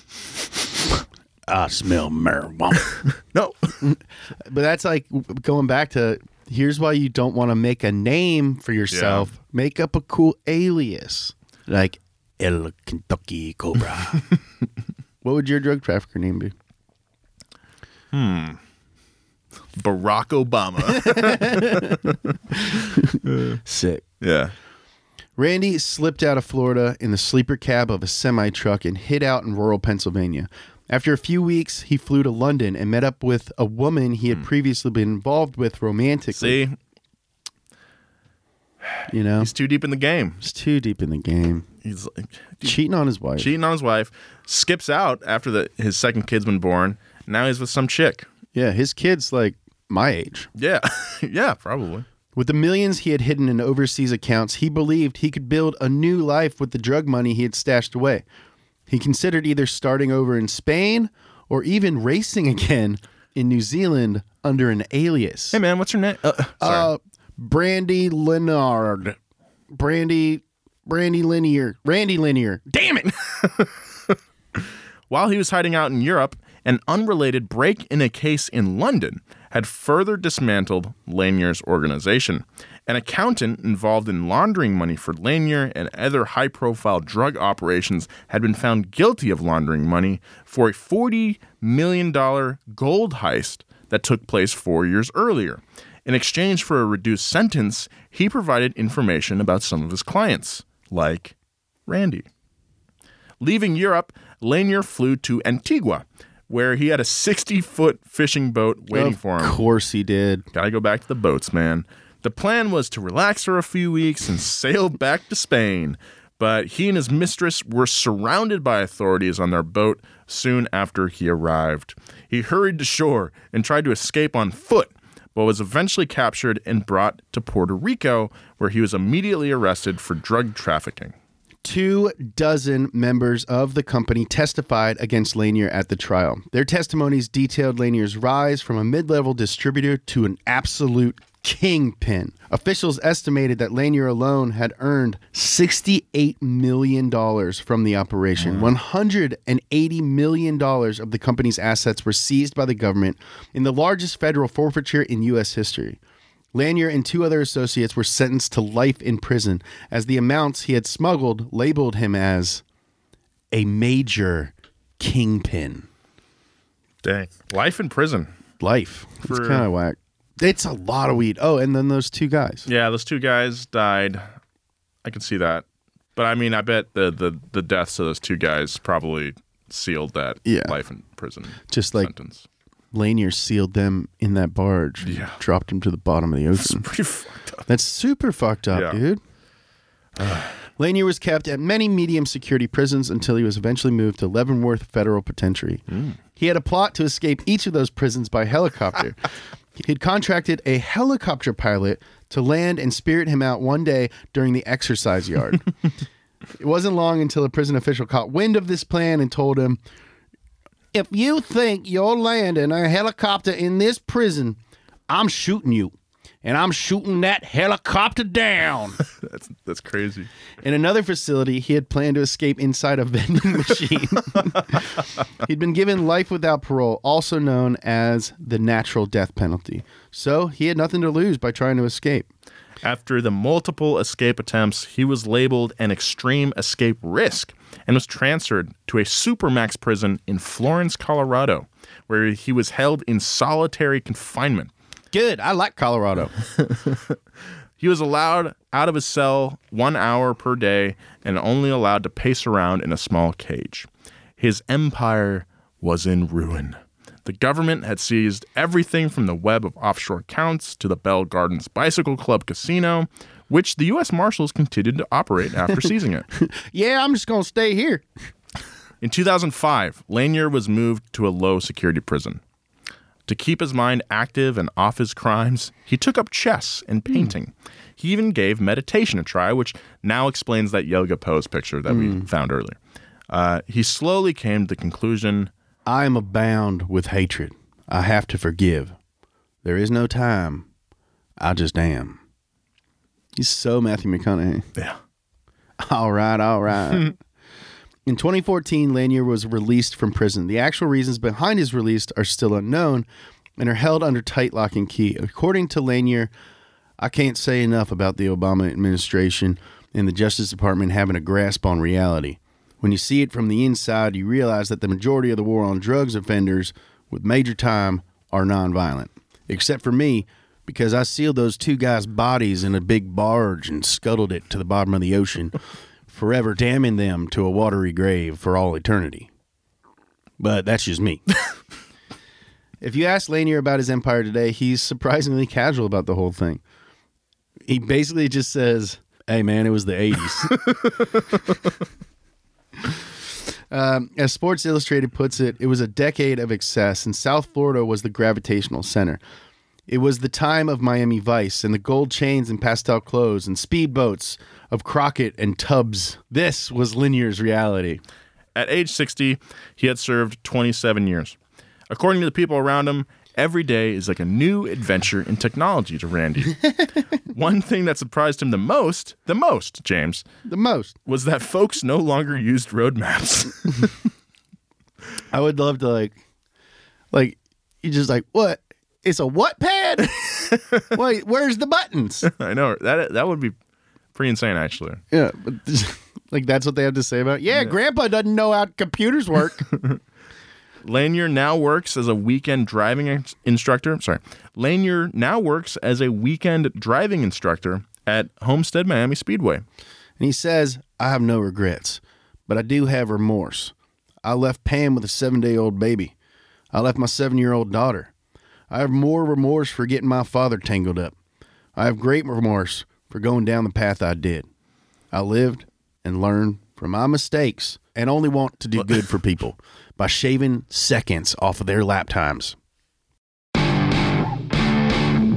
I smell marijuana. no. But that's like going back to, here's why you don't want to make a name for yourself. Yeah. Make up a cool alias. Like El Kentucky Cobra. What would your drug trafficker name be? Barack Obama. Sick. Yeah. Randy slipped out of Florida in the sleeper cab of a semi-truck and hid out in rural Pennsylvania. After a few weeks, he flew to London and met up with a woman he had previously been involved with romantically. See, You know, he's too deep in the game. he's too deep in the game. He's like, Cheating on his wife. cheating on his wife, skips out after the his second kid's been born. Now he's with some chick. Yeah, his kid's like my age. Yeah. Yeah, probably. With the millions he had hidden in overseas accounts, he believed he could build a new life with the drug money he had stashed away. He considered either starting over in Spain or even racing again in New Zealand under an alias. Hey man, what's your name? Uh, sorry. Uh, Brandy Leonard. Brandy, Brandy Linear. Randy Linear. Damn it! While he was hiding out in Europe, an unrelated break in a case in London had further dismantled Lanier's organization. An accountant involved in laundering money for Lanier and other high-profile drug operations had been found guilty of laundering money for a forty million dollars gold heist that took place four years earlier. In exchange for a reduced sentence, he provided information about some of his clients, like Randy. Leaving Europe, Lanier flew to Antigua, where he had a sixty-foot fishing boat waiting of for him. Of course he did. Gotta go back to the boats, man. The plan was to relax for a few weeks and sail back to Spain, but he and his mistress were surrounded by authorities on their boat soon after he arrived. He hurried to shore and tried to escape on foot, but was eventually captured and brought to Puerto Rico, where he was immediately arrested for drug trafficking. Two dozen members of the company testified against Lanier at the trial. Their testimonies detailed Lanier's rise from a mid-level distributor to an absolute kingpin. Officials estimated that Lanier alone had earned sixty-eight million dollars from the operation. Mm. one hundred eighty million dollars of the company's assets were seized by the government in the largest federal forfeiture in U S history. Lanier and two other associates were sentenced to life in prison, as the amounts he had smuggled labeled him as a major kingpin. Dang. Life in prison. Life. For... It's kind of whack. It's a lot of weed. Oh, and then those two guys. Yeah, those two guys died. I can see that. But I mean, I bet the, the, the deaths of those two guys probably sealed that yeah. life in prison Just like sentence. Lanier sealed them in that barge. Yeah. Dropped them to the bottom of the ocean. That's pretty fucked up. That's super fucked up, yeah. dude. Lanier was kept at many medium security prisons until he was eventually moved to Leavenworth Federal Penitentiary. Mm. He had a plot to escape each of those prisons by helicopter. He'd contracted a helicopter pilot to land and spirit him out one day during the exercise yard. It wasn't long until a prison official caught wind of this plan and told him, "If you think you're landing a helicopter in this prison, I'm shooting you. And I'm shooting that helicopter down." that's that's crazy. In another facility, he had planned to escape inside a vending machine. He'd been given life without parole, also known as the natural death penalty. So he had nothing to lose by trying to escape. After the multiple escape attempts, he was labeled an extreme escape risk and was transferred to a supermax prison in Florence, Colorado, where he was held in solitary confinement. Good. I like Colorado. He was allowed out of his cell one hour per day and only allowed to pace around in a small cage. His empire was in ruin. The government had seized everything from the web of offshore accounts to the Bell Gardens Bicycle Club Casino, which the U S Marshals continued to operate after seizing it. Yeah, I'm just going to stay here. In two thousand five, Lanier was moved to a low-security prison. To keep his mind active and off his crimes, he took up chess and painting. Mm. He even gave meditation a try, which now explains that yoga pose picture that mm. we found earlier. Uh, he slowly came to the conclusion, "I am abound with hatred. I have to forgive. There is no time. I just am." He's so Matthew McConaughey. Yeah. All right, all right. In twenty fourteen, Lanier was released from prison. The actual reasons behind his release are still unknown and are held under tight lock and key. According to Lanier, "I can't say enough about the Obama administration and the Justice Department having a grasp on reality. When you see it from the inside, you realize that the majority of the war on drugs offenders with major time are nonviolent. Except for me, because I sealed those two guys' bodies in a big barge and scuttled it to the bottom of the ocean, forever damning them to a watery grave for all eternity. But that's just me." If you ask Lanier about his empire today, he's surprisingly casual about the whole thing. He basically just says, "Hey, man, it was the eighties. Um, as Sports Illustrated puts it, it was a decade of excess, and South Florida was the gravitational center. It was the time of Miami Vice and the gold chains and pastel clothes and speedboats of Crockett and Tubbs. This was Lanier's reality. At age sixty, he had served twenty-seven years. According to the people around him, every day is like a new adventure in technology to Randy. One thing that surprised him the most, the most, James, the most, was that folks no longer used road maps. I would love to like, like, you just like, what? It's a what pad? Wait, where's the buttons? I know. That that would be pretty insane, actually. Yeah, but like that's what they have to say about it. Yeah, yeah, Grandpa doesn't know how computers work. Lanier now works as a weekend driving in- instructor. Sorry. Lanier now works as a weekend driving instructor at Homestead Miami Speedway. And he says, "I have no regrets, but I do have remorse. I left Pam with a seven-day-old baby. I left my seven-year-old daughter. I have more remorse for getting my father tangled up. I have great remorse for going down the path I did. I lived and learned from my mistakes and only want to do good for people by shaving seconds off of their lap times."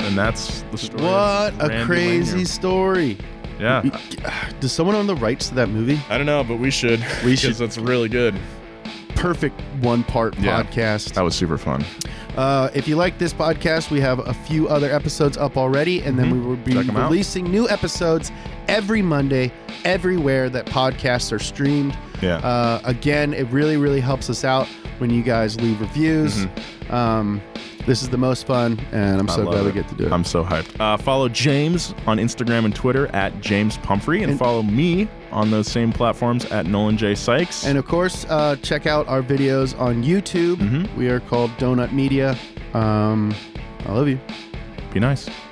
and that's the story. What of a Randy crazy Lanier. story. Yeah. Does someone own the rights to that movie? I don't know, but we should. We because should. That's really good. Perfect one-part Yeah. podcast. That was super fun. Uh, if you like this podcast, we have a few other episodes up already, and then we will be Check 'em out. releasing new episodes every Monday, everywhere that podcasts are streamed. Yeah. Uh, again, it really, really helps us out when you guys leave reviews. Um, this is the most fun, and I'm I so love glad we it. get to do it. I'm so hyped. Uh, follow James on Instagram and Twitter at James Pumphrey, and, And- follow me on those same platforms at Nolan J. Sykes. And of course, uh, check out our videos on YouTube. Mm-hmm. We are called Donut Media. Um, I love you. Be nice.